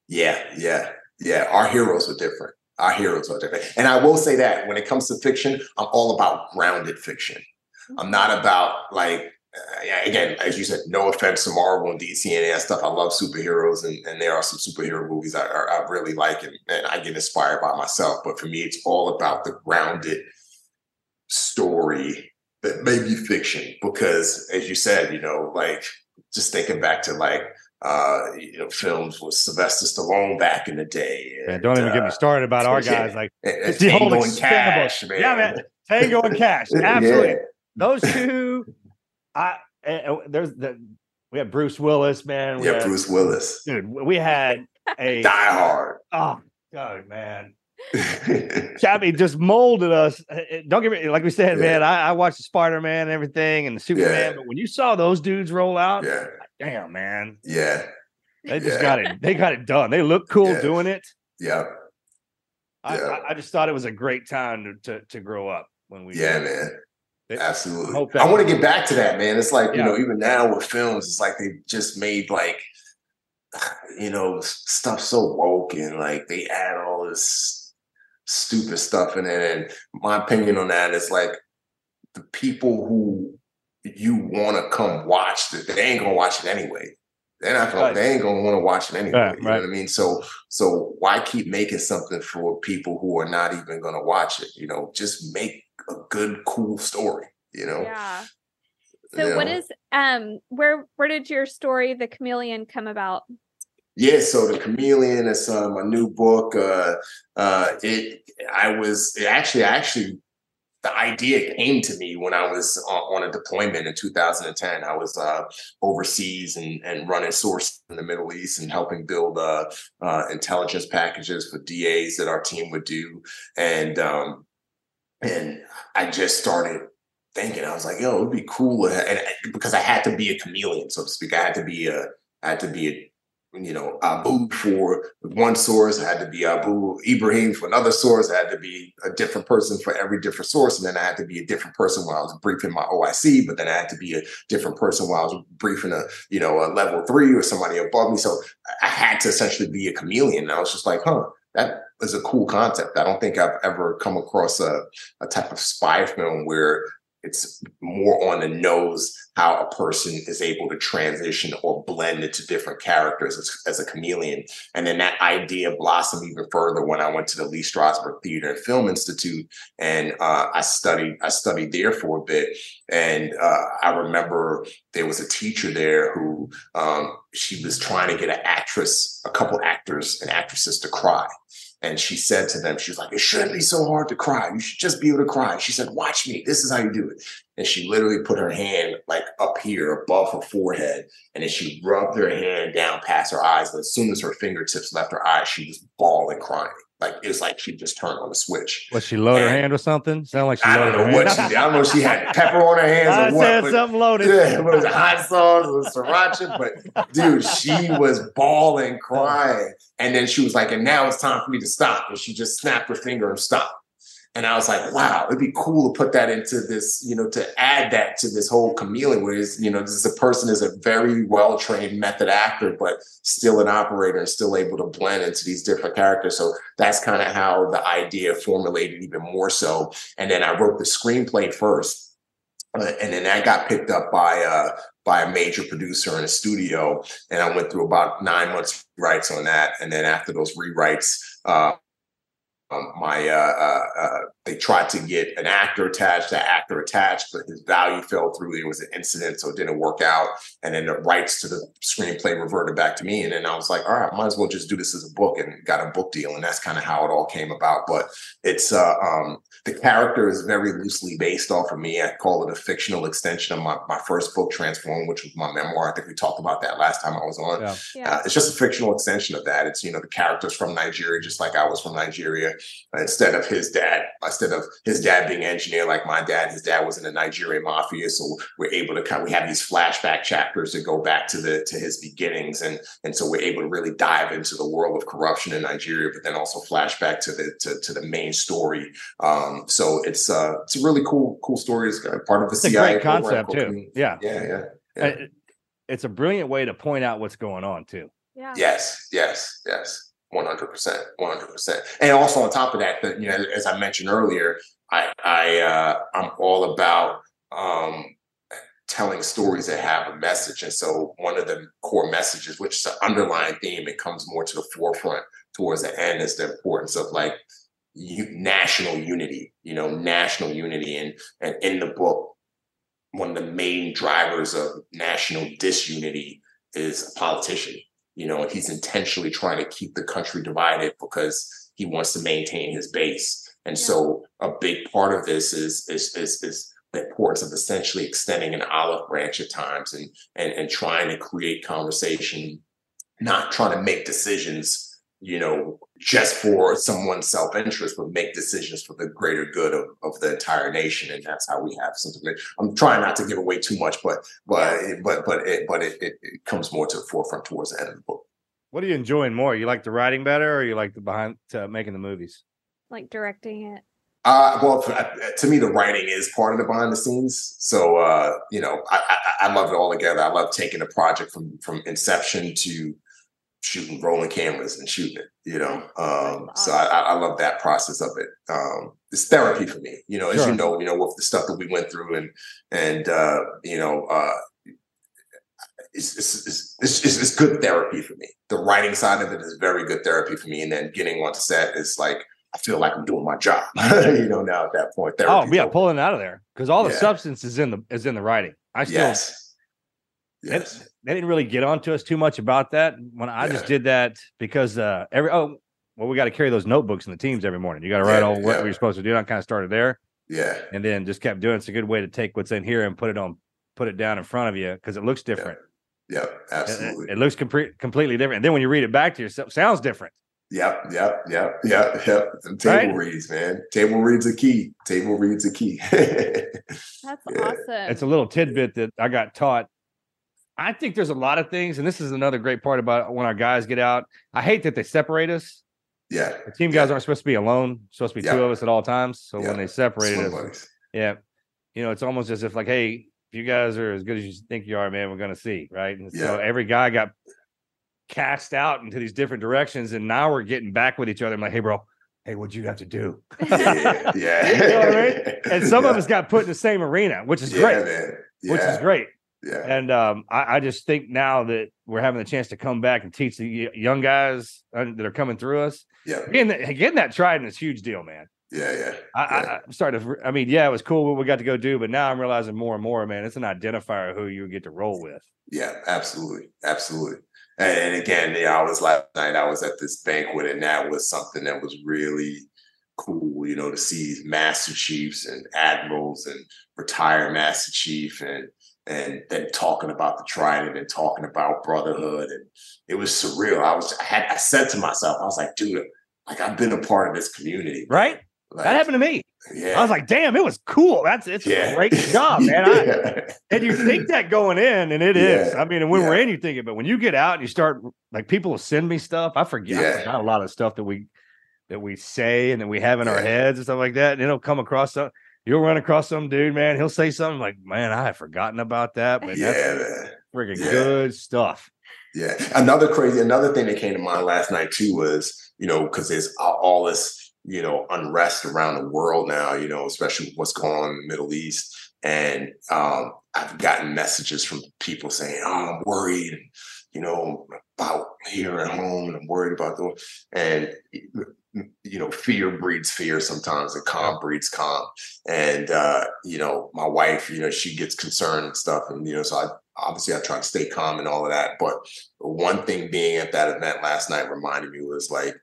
Yeah, yeah, yeah. Our heroes were different. Our heroes are different. And I will say that when it comes to fiction, I'm all about grounded fiction. I'm not about like, uh, again, as you said, no offense to Marvel and D C and that stuff. I love superheroes, and, and there are some superhero movies I, I really like, and, and I get inspired by myself. But for me, it's all about the grounded story that may be fiction. Because as you said, you know, like just thinking back to like, Uh, you know, films with Sylvester Stallone back in the day. Man, and, don't even uh, get me started about our yeah, guys like and, and the whole Tango and Cash, Expendables. man. Yeah, man, Tango and Cash, absolutely. Yeah. Those two, I uh, there's the we had Bruce Willis, man. We Yeah, had, Bruce Willis. dude. We had a Die Hard. oh god, man. I mean, just molded us. Don't get me like we said, Yeah. man. I, I watched the Spider-Man and everything and the Superman, Yeah. but when you saw those dudes roll out, Yeah, damn, man. yeah, They just Yeah. got it. They got it done. They look cool Yeah. doing it. yeah, I, Yeah. I, I just thought it was a great time to to, to grow up when we. yeah, man. It- Absolutely. hope I, that- want to get back to that, man. It's like, you Yeah. know, even now with films, it's like they just made like, you know, stuff so woke, and like they add all this stupid stuff in it. And my opinion on that is like the people who you want to come watch it, they ain't gonna watch it anyway. They're not gonna. Right. They ain't gonna want to watch it anyway. Yeah, you know right. what I mean? So, so why keep making something for people who are not even gonna watch it? You know, just make a good, cool story. You know. Yeah. So You what know? is um where where did your story, The Chameleon, come about? Yeah, so The Chameleon is uh, my new book. Uh, uh, it, I was it actually, actually, the idea came to me when I was on, on a deployment in two thousand ten. I was uh, overseas and, and running sources in the Middle East and helping build uh, uh, intelligence packages for D As that our team would do. And um, and I just started thinking, I was like, yo, it'd be cool. And because I had to be a chameleon, so to speak, I had to be a, I had to be a, you know, Abu for one source, I had to be Abu Ibrahim for another source, I had to be a different person for every different source, and then I had to be a different person when I was briefing my O I C, but then I had to be a different person while I was briefing a, you know, a level three or somebody above me. So I had to essentially be a chameleon. And I was just like, huh, that is a cool concept. I don't think I've ever come across a, a type of spy film where it's more on the nose how a person is able to transition or blend into different characters as, as a chameleon. And then that idea blossomed even further when I went to the Lee Strasberg Theater and Film Institute, and uh, I studied I studied there for a bit. And uh, I remember there was a teacher there who um, she was trying to get an actress, a couple actors and actresses to cry. And she said to them, she was like, it shouldn't be so hard to cry. You should just be able to cry. She said, watch me. This is how you do it. And she literally put her hand like up here above her forehead. And then she rubbed her hand down past her eyes. And as soon as her fingertips left her eyes, she was bawling, crying. Like, it was like she just turned on the switch. Was she load her And- hand with something? Sound like she I loaded don't know her what she hand. did. I don't know if she had pepper on her hands I or what. said but- something loaded. Yeah, what was it, hot sauce or sriracha? But dude, she was bawling, crying. And then she was like, and now it's time for me to stop. And she just snapped her finger and stopped. And I was like, wow, it'd be cool to put that into this, you know, to add that to this whole chameleon, where it's, you know, this is a person is a very well-trained method actor, but still an operator and still able to blend into these different characters. So that's kind of how the idea formulated even more so. And then I wrote the screenplay first. Uh, and then that got picked up by uh, by a major producer in a studio. And I went through about nine months rewrites on that. And then after those rewrites, uh, Um, my uh, uh, uh, they tried to get an actor attached, that actor attached, but his value fell through. There was an incident, so it didn't work out. And then the rights to the screenplay reverted back to me. And then I was like, all right, might as well just do this as a book, and got a book deal. And that's kind of how it all came about. But it's uh, um, the character is very loosely based off of me. I call it a fictional extension of my, my first book, Transform, which was my memoir. I think we talked about that last time I was on. Yeah. Yeah. Uh, it's just a fictional extension of that. It's, you know, the character's from Nigeria, just like I was from Nigeria. Uh, instead of his dad, instead of his dad being an engineer like my dad, his dad was in the Nigerian mafia. So we're able to kind of, we have these flashback chapters that go back to the to his beginnings. And, and so we're able to really dive into the world of corruption in Nigeria, but then also flashback to the to, to the main story. Um, so it's uh, it's a really cool, cool story. It's part of the It's a C I A great program concept called too. Community- Yeah. Yeah, yeah. yeah. Uh, It's a brilliant way to point out what's going on too. Yeah. Yes, yes, yes. one hundred percent, one hundred percent. And also on top of that, the, you know, as I mentioned earlier, I, I, uh, I'm all about um, telling stories that have a message. And so one of the core messages, which is an underlying theme, it comes more to the forefront towards the end, is the importance of like u- national unity, you know, national unity. And, and in the book, one of the main drivers of national disunity is a politician, you know, and he's intentionally trying to keep the country divided because he wants to maintain his base. And yeah. so a big part of this is, is, is, is the importance of essentially extending an olive branch at times and, and, and trying to create conversation, not trying to make decisions, you know, just for someone's self-interest, but make decisions for the greater good of, of the entire nation. And that's how we have something. I'm trying not to give away too much, but but but but it but it, it, it comes more to the forefront towards the end of the book. What are you enjoying more? You like the writing better, or you like the behind uh, making the movies? Like directing it. Uh, well, to me, the writing is part of the behind the scenes. So, uh, you know, I, I, I love it all together. I love taking a project from from inception to shooting, rolling cameras and shooting it, you know. Um, so I, I love that process of it. Um, it's therapy for me, you know, as sure. you know, you know, with the stuff that we went through and, and, uh, you know, uh, it's, it's, it's, it's, it's good therapy for me. The writing side of it is very good therapy for me. And then getting on set is like, I feel like I'm doing my job, you know, now at that point. Oh yeah. Over. Pulling it out of there. Cause all the yeah. substance is in the, is in the writing. I still, yes. Yes. They, they didn't really get onto us too much about that when I yeah. just did that because uh, every oh well we got to carry those notebooks in the teams every morning. You got to write yeah, all what yeah. you're supposed to do. I kind of started there, yeah, and then just kept doing. It's a good way to take what's in here and put it on, put it down in front of you because it looks different. Yeah, yeah absolutely. It, it looks com- completely different. And then when you read it back to yourself, sounds different. Yep, yep, yep, yep, yep. Some table right? reads, man. Table reads are key. Table reads are key. That's yeah. awesome. It's a little tidbit that I got taught. I think there's a lot of things, and this is another great part about when our guys get out. I hate that they separate us. Yeah. The team guys yeah. aren't supposed to be alone. It's supposed to be yeah. two of us at all times. So yeah. when they separated us, yeah, you know, it's almost as if like, hey, if you guys are as good as you think you are, man, we're going to see, right? And yeah. so every guy got cast out into these different directions, and now we're getting back with each other. I'm like, hey, bro, hey, what'd you have to do? Yeah. yeah. You know what I mean? And some yeah. of us got put in the same arena, which is yeah, great, man. Yeah. which is great. Yeah. And um, I, I just think now that we're having the chance to come back and teach the young guys uh, that are coming through us, yeah, getting that, getting that trident is a huge deal, man. Yeah, yeah. I, yeah. I, I'm starting to, I mean, yeah, it was cool what we got to go do, but now I'm realizing more and more, man, it's an identifier of who you get to roll with. Yeah, absolutely. Absolutely. And, and again, yeah, I was last night, I was at this banquet, and that was something that was really cool, you know, to see Master Chiefs and admirals and retired Master Chief and and then talking about the trident and talking about brotherhood. And it was surreal. I was, I had, I said to myself, I was like, dude, like I've been a part of this community. Right. Like, that happened to me. Yeah. I was like, damn, it was cool. That's, it's yeah. a great job, man. yeah. I, and you think that going in, and it yeah. is, I mean, and when yeah. we're in, you think it, but when you get out and you start, like people will send me stuff. I forget, yeah. I forgot a lot of stuff that we, that we say and that we have in yeah. our heads and stuff like that. And it'll come across something. You'll run across some dude, man. He'll say something like, man, I had forgotten about that. But yeah, that's man. freaking yeah. good stuff. Yeah. Another crazy, another thing that came to mind last night too was, you know, because there's all this, you know, unrest around the world now, you know, especially what's going on in the Middle East. And um, I've gotten messages from people saying, oh, I'm worried, you know, about here at home, and I'm worried about the, and you know, fear breeds fear sometimes, and calm breeds calm. And, uh, you know, my wife, you know, she gets concerned and stuff. And, you know, so I obviously I try to stay calm and all of that. But one thing being at that event last night reminded me was like,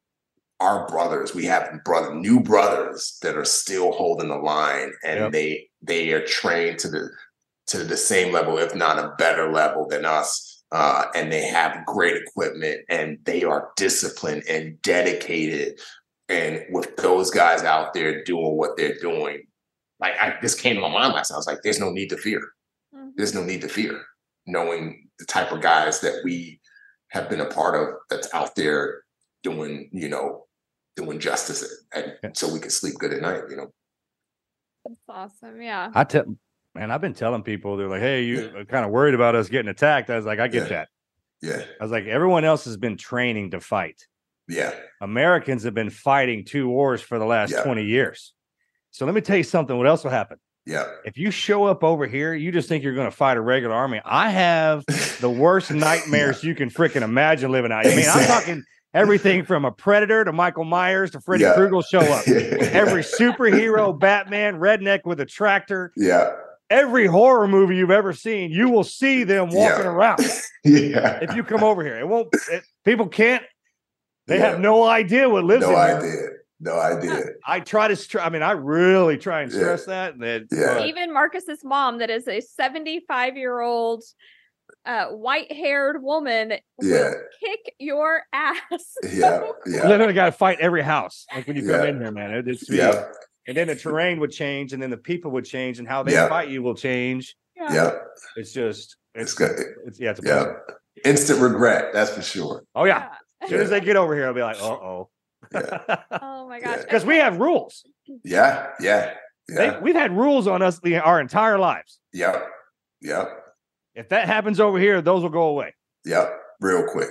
our brothers, we have brother, new brothers that are still holding the line, and yep. they, they are trained to the, to the same level, if not a better level than us. Uh, and they have great equipment, and they are disciplined and dedicated. And with those guys out there doing what they're doing, like I, this came to my mind last night. I was like, there's no need to fear. Mm-hmm. There's no need to fear, knowing the type of guys that we have been a part of that's out there doing, you know, doing justice. And yeah. so we can sleep good at night, you know. That's awesome. Yeah. I tell Man, I've been telling people, they're like, hey, you yeah. kind of worried about us getting attacked. I was like, I get yeah. that. Yeah. I was like, everyone else has been training to fight. Yeah. Americans have been fighting two wars for the last Yeah. twenty years. So let me tell you something. What else will happen? Yeah. If you show up over here, you just think you're going to fight a regular army. I have the worst nightmares yeah. you can freaking imagine living out. I mean, exactly. I'm talking everything from a Predator to Michael Myers to Freddy yeah. Krueger will show up. Every superhero, Batman, redneck with a tractor. Yeah. Every horror movie you've ever seen, you will see them walking yeah. around. yeah. If you come over here, it won't. It, people can't. They yeah. have no idea what lives no in idea. here. No idea. I try to. Str- I mean, I really try and stress yeah. that. That yeah. Even Marcus's mom, that is a seventy-five-year-old uh, white-haired woman, yeah. will kick your ass. Yeah, yeah. Literally got to fight every house. Like when you yeah. come in here, man. It, it's yeah. And then the terrain would change, and then the people would change, and how they yeah. fight you will change. Yeah. yeah. It's just. It's, it's good. It's, yeah. It's a yeah. Instant regret. That's for sure. Oh yeah. yeah. As soon as they get over here, I'll be like, uh oh. Yeah. Oh my gosh. Because we have rules. Yeah, yeah, yeah. They, we've had rules on us the, our entire lives. Yep, yep. If that happens over here, those will go away. Yep, real quick,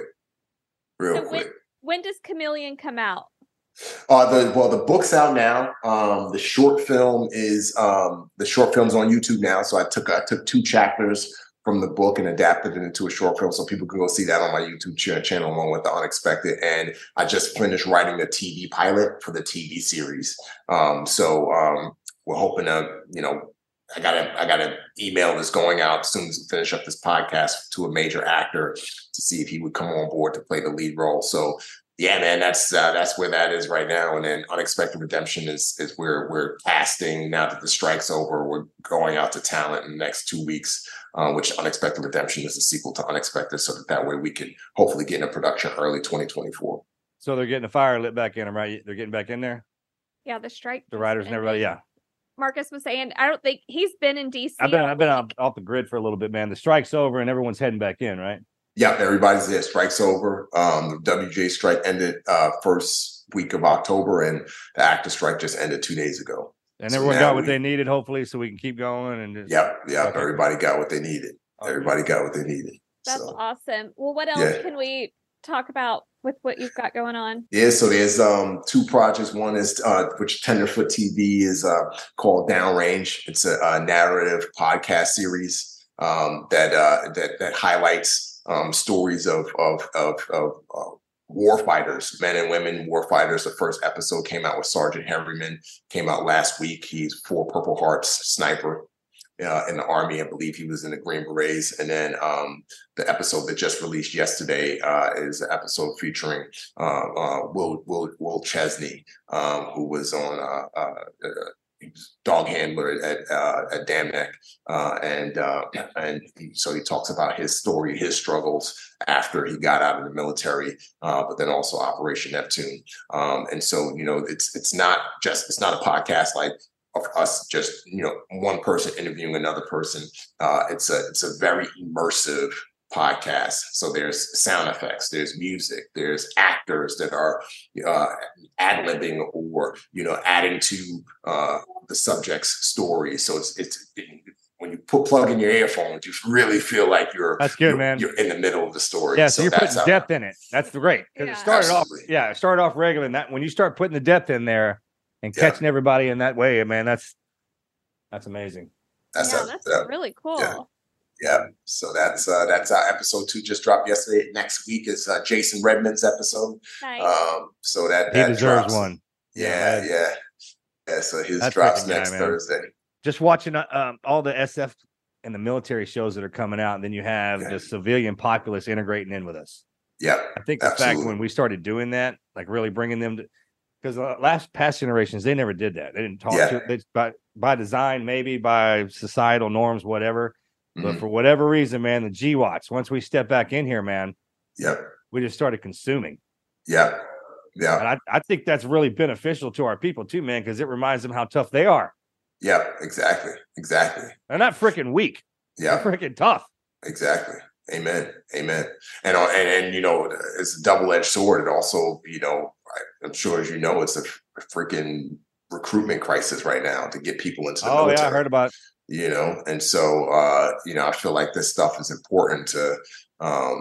real so quick. When, when does Chameleon come out? Uh, the well, the book's out now. Um, the short film is um, the short film's on YouTube now. So I took I took two chapters from the book and adapted it into a short film so people can go see that on my YouTube ch- channel along with The Unexpected. And I just finished writing the T V pilot for the T V series. Um, so um, we're hoping to, you know, I got a I got an email that's going out as soon as we finish up this podcast to a major actor to see if he would come on board to play the lead role. So yeah, man, that's uh, that's where that is right now. And then Unexpected Redemption is is where we're casting now that the strike's over. We're going out to talent in the next two weeks, uh, which Unexpected Redemption is a sequel to Unexpected, so that that way we can hopefully get into production early twenty twenty-four. So they're getting the fire lit back in them, right? They're getting back in there? Yeah, the strike. The writers and everybody, yeah. Marcus was saying, I don't think he's been in D C. I've been I've been off, off the grid for a little bit, man. The strike's over and everyone's heading back in, right? Yeah, everybody's there. Strike's over. Um, the W J strike ended uh, first week of October, and the actor strike just ended two days ago. And so everyone got what we, they needed, hopefully, so we can keep going. And just, yep, yep. Okay. Everybody got what they needed. Okay. Everybody got what they needed. That's so. awesome. Well, what else yeah. can we talk about with what you've got going on? Yeah, so there's um, two projects. One is uh, which Tenderfoot T V is uh, called Downrange. It's a, a narrative podcast series um, that uh, that that highlights. Um, stories of of of, of uh, war fighters, men and women war fighters. The first episode came out with Sergeant Henryman, came out last week. He's four Purple Hearts sniper uh, in the Army. I believe he was in the Green Berets. And then um, the episode that just released yesterday uh, is an episode featuring uh, uh, Will Will Will Chesney, um, who was on. Uh, uh, uh, He was dog handler at uh, at Dam Neck, uh, and uh, and he, so he talks about his story, his struggles after he got out of the military, uh, but then also Operation Neptune. Um, and so you know, it's it's not just it's not a podcast like of us just you know one person interviewing another person. Uh, it's a it's a very immersive podcast. So there's sound effects, there's music, there's actors that are uh, ad-libbing or, you know, adding to uh, the subject's story. So it's, it's it, when you put plug in your earphones, you really feel like you're, that's good, you're, man. You're in the middle of the story. Yeah. So, so you're putting how, depth in it. That's great. Because yeah. it started Absolutely. off, yeah, it started off regular. And that when you start putting the depth in there and catching yeah. everybody in that way, man, that's, that's amazing. That's, yeah, a, that's uh, really cool. Yeah. Yeah, so that's uh, that's our episode two just dropped yesterday. Next week is uh, Jason Redman's episode. Nice. Um, so that, he that deserves drops. one. Yeah, yeah, yeah, yeah. So his that's drops guy, next man. Thursday. Just watching uh, um, all the S F and the military shows that are coming out, and then you have yeah. the civilian populace integrating in with us. Yeah, I think the absolutely. fact when we started doing that, like really bringing them to, because the last past generations they never did that. They didn't talk yeah. to they, by by design, maybe by societal norms, whatever. But Mm-hmm. for whatever reason, man, the G WATs, once we step back in here, man, yep, we just started consuming. Yep, yeah. And I, I think that's really beneficial to our people too, man, because it reminds them how tough they are. Yeah, exactly, exactly. They're not freaking weak. Yeah, they're freaking tough. Exactly. Amen. Amen. And uh, and and you know, it's a double-edged sword. It also, you know, I'm sure as you know, it's a, a freaking recruitment crisis right now to get people into the oh, military. Yeah, I heard about it. You know, and so uh, you know, I feel like this stuff is important to um,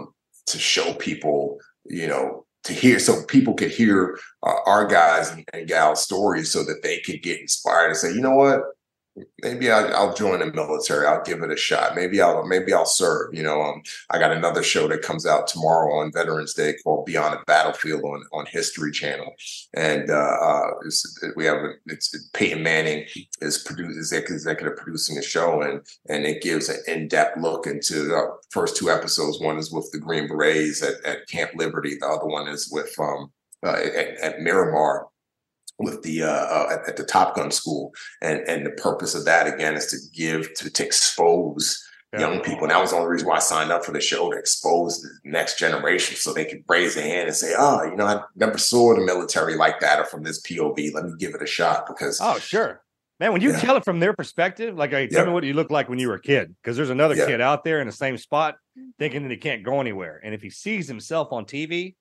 to show people, you know, to hear, so people could hear uh, our guys and, and gals stories so that they could get inspired and say, you know what, maybe I'll, I'll join the military. I'll give it a shot. Maybe I'll maybe I'll serve. You know, um, I got another show that comes out tomorrow on Veterans Day called Beyond the Battlefield on, on History Channel, and uh, uh, it's, we have it's Peyton Manning is produce executive, executive producing a show, and and it gives an in depth look into the first two episodes. One is with the Green Berets at, at Camp Liberty. The other one is with um, uh, at, at Miramar, with the uh, uh at, at the Top Gun school, and and the purpose of that again is to give to, to expose yeah. young people. And that was the only reason why I signed up for the show, to expose the next generation so they could raise their hand and say, oh, you know, I never saw the military like that or from this P O V. Let me give it a shot. Because oh sure, man, when you yeah. tell it from their perspective, like, I tell yeah. me what you look like when you were a kid, because there's another yeah. kid out there in the same spot thinking that he can't go anywhere, and if he sees himself on T V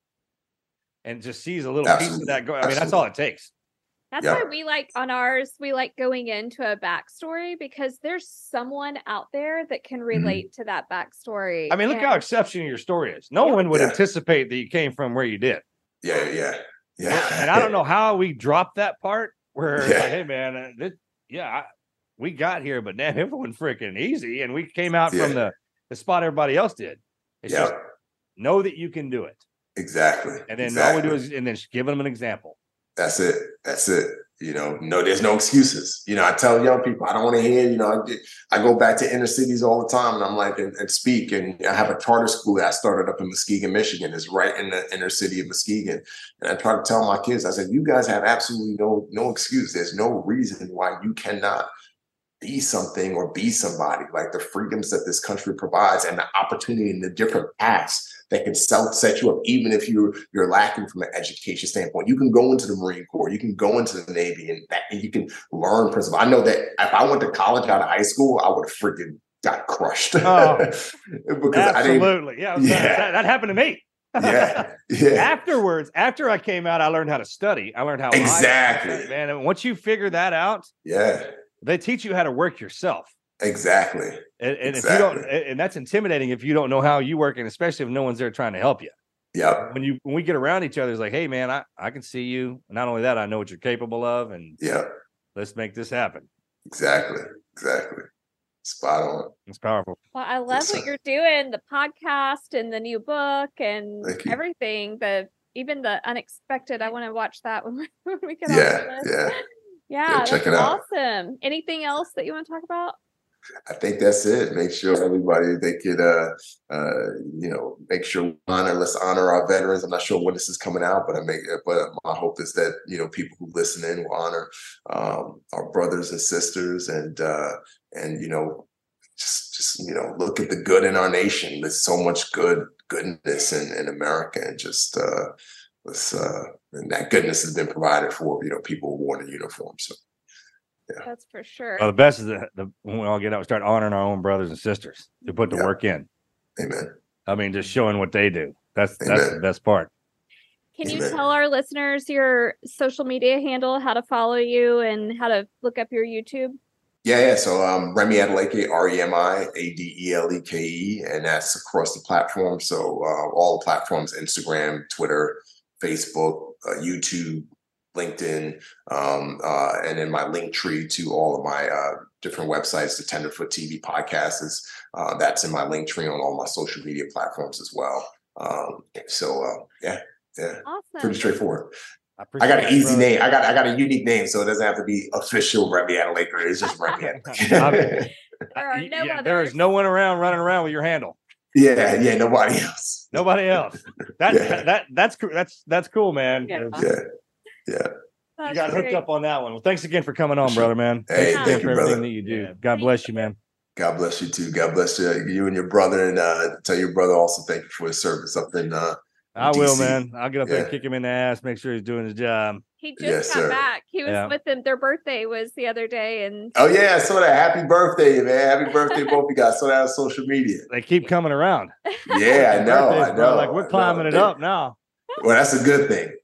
and just sees a little Absolutely. piece of that go, I mean, Absolutely. that's all it takes. That's yeah. why we like on ours, we like going into a backstory, because there's someone out there that can relate mm-hmm. to that backstory. I mean, look and, how exceptional your story is. No yeah. one would yeah. anticipate that you came from where you did. Yeah, yeah, yeah. And I don't know how we dropped that part where, yeah. like, hey, man, uh, this, yeah, I, we got here, but damn, it wasn't freaking easy. And we came out yeah. from the, the spot everybody else did. It's yeah. just know that you can do it. Exactly. And then exactly. all we do is, and then give them an example. That's it. That's it. You know, no, there's no excuses. You know, I tell young people, I don't want to hear, you know, I, get, I go back to inner cities all the time, and I'm like, and, and speak. And I have a charter school that I started up in Muskegon, Michigan. It's right in the inner city of Muskegon. And I try to tell my kids, I said, you guys have absolutely no, no excuse. There's no reason why you cannot be something or be somebody. Like, the freedoms that this country provides and the opportunity and the different paths that can self set you up, even if you're you're lacking from an education standpoint. You can go into the Marine Corps, you can go into the Navy, and that and you can learn principles. I know that if I went to college out of high school, I would have freaking got crushed. Oh, because absolutely. I yeah, yeah. That, that happened to me. yeah, yeah. Afterwards, after I came out, I learned how to study. I learned how exactly, I, man. And once you figure that out, yeah, they teach you how to work yourself. Exactly. And, and exactly. if you don't, and that's intimidating if you don't know how you work, and especially if no one's there trying to help you. Yeah. When you when we get around each other, it's like, hey man, I, I can see you. Not only that, I know what you're capable of, and yeah, let's make this happen. Exactly. Exactly. Spot on. It's powerful. Well, I love yes, what you're doing, the podcast and the new book and everything. The even the unexpected. I want to watch that when we, when we get yeah, off yeah, yeah, yeah. That's check it out. Awesome. Anything else that you want to talk about? I think that's it. Make sure everybody, they could, uh, uh, you know, make sure we honor, let's honor our veterans. I'm not sure when this is coming out, but I make, but my hope is that, you know, people who listen in will honor um, our brothers and sisters, and uh, and you know, just just you know, look at the good in our nation. There's so much good goodness in in America, and just uh, let's uh, and that goodness has been provided for, you know, people who wore the uniform. So. Yeah. That's for sure. Well, the best is that the, when we all get out, we start honoring our own brothers and sisters who put the yeah. work in. Amen. I mean, just showing what they do. That's Amen. That's the best part. Can Amen. you tell our listeners your social media handle, how to follow you, and how to look up your YouTube? Yeah, yeah. So um, Remi Adeleke, R E M I A D E L E K E, and that's across the platform. So uh, all the platforms: Instagram, Twitter, Facebook, uh, YouTube, LinkedIn, um, uh, and then my link tree to all of my uh, different websites. The Tenderfoot T V podcast is uh, that's in my link tree on all my social media platforms as well. Um, so uh, yeah, yeah, awesome. Pretty straightforward. I, I got an that, easy brother. name. I got I got a unique name, so it doesn't have to be official Remi Adeleke. It's just Remi Adeleke. There are no yeah, others. there is no one around running around with your handle. Yeah, yeah, nobody else. Nobody else. That, Yeah. that, that that's that's that's cool, man. Yeah. Yeah, yeah. That's You got hooked great. up on that one. Well, thanks again for coming on, brother, man. Hey, Thanks thank again you, for everything brother. that you do. Yeah. God bless you, man. God bless you too. God bless you, you and your brother, and uh, tell your brother also thank you for his service up in. Uh, I will, D C. man. I'll get up there and Yeah. kick him in the ass, make sure he's doing his job. He just Yes, got sir. back. He was Yeah. with them. Their birthday was the other day, and oh yeah, I saw that. Happy birthday, man! Happy birthday, both of you guys. I saw that on social media. They keep coming around. Yeah, I know. Birthdays, I bro. know. Like we're I climbing know. it up now. Well, that's a good thing.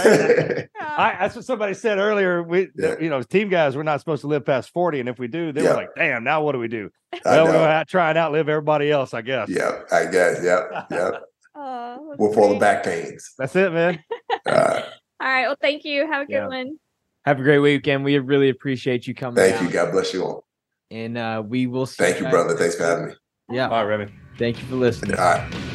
uh, I, that's what somebody said earlier. We, Yeah. you know, team guys, we're not supposed to live past forty, and if we do, they Yeah. were like, "Damn, now what do we do?" I Well, we're know. gonna try and outlive everybody else, I guess. Yeah, I guess. Yep, yep. oh, was with all the great. back pains. That's it, man. Uh, All right. Well, thank you. Have a good Yeah. one. Have a great weekend. We really appreciate you coming. thank down. you. God bless you all. And uh, we will see Thank you, guys brother. next Thanks for week. having me. Yeah. All right, Remy. Thank you for listening. All right.